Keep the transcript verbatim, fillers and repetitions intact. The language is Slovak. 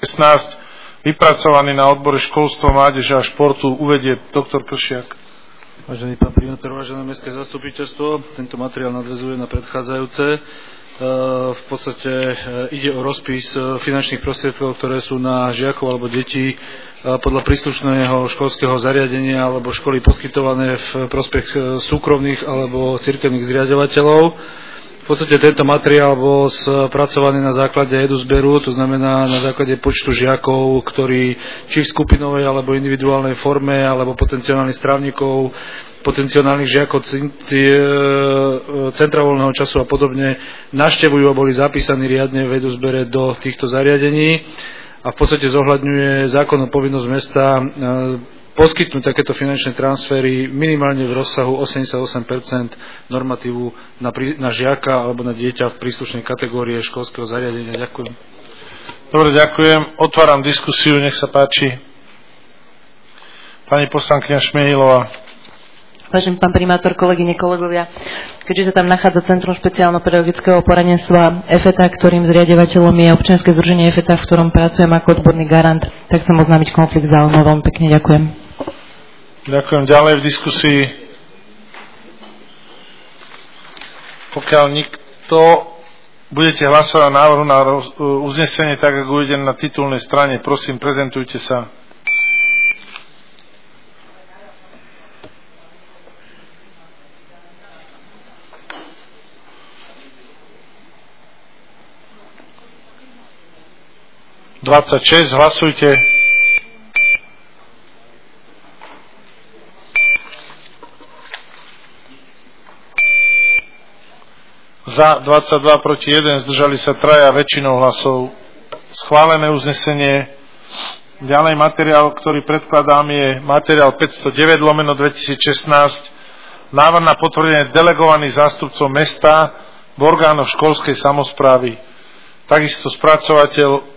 šestnásť, vypracovaný na odbore školstva, mládeže a športu, uvedie doktor Kršiak. Vážený pán primátor, vážené mestské zastupiteľstvo, tento materiál nadväzuje na predchádzajúce. V podstate ide o rozpis finančných prostriedkov, ktoré sú na žiakov alebo deti podľa príslušného školského zariadenia alebo školy poskytované v prospech súkromných alebo cirkevných zriaďovateľov. V podstate tento materiál bol spracovaný na základe eduzberu, to znamená na základe počtu žiakov, ktorí či v skupinovej alebo individuálnej forme, alebo potenciálnych strávnikov, potenciálnych žiakov centra voľného času a podobne navštevujú a boli zapísaní riadne v eduzbere do týchto zariadení. A v podstate zohľadňuje zákonnú povinnosť mesta poskytnúť takéto finančné transfery minimálne v rozsahu osemdesiatosem percent normatívu na, na žiaka alebo na dieťa v príslušnej kategórie školského zariadenia. Ďakujem. Dobre, ďakujem. Otváram diskusiu, nech sa páči. Pani poslankyňa Šmiehilová. Vážený pán primátor, kolegyne, kolegovia, keďže sa tam nachádza Centrum špeciálno-pedagogického poradenstva EFETA, ktorým zriaďovateľom je občianske združenie EFETA, v ktorom pracujem ako odborný garant, tak chcem oznámiť konflikt záujmov. Veľmi pekne ďakujem. Ďakujem. Ďalej v diskusii. Pokiaľ nikto budete hlasovať o návrhu na uznesenie, tak ako uvedené na titulnej strane, prosím, prezentujte sa. dvadsaťšesť, hlasujte. Za dvadsaťdva, proti jeden, zdržali sa traja, väčšinou hlasov. Schválené uznesenie. Ďalej materiál, ktorý predkladám, je materiál päťstodeväť lomeno dvetisícšestnásť. Návrh na potvrdenie delegovaných zástupcov mesta v orgánoch školskej samosprávy. Takisto spracovateľ